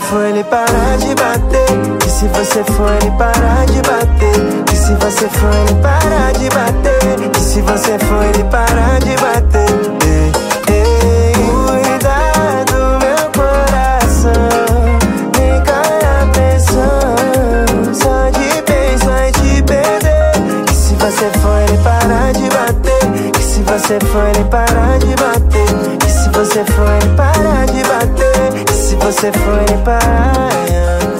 for ele parar de bater, e se você for ele parar de bater, e se você for ele parar de bater, e se você for ele parar de bater. Cuida do meu coração, nem cai a pressão, só de pensar em te perder. E se você for ele parar de bater, e se você for ele parar de bater, e se você for ele parar de bater, e se você for ele parar.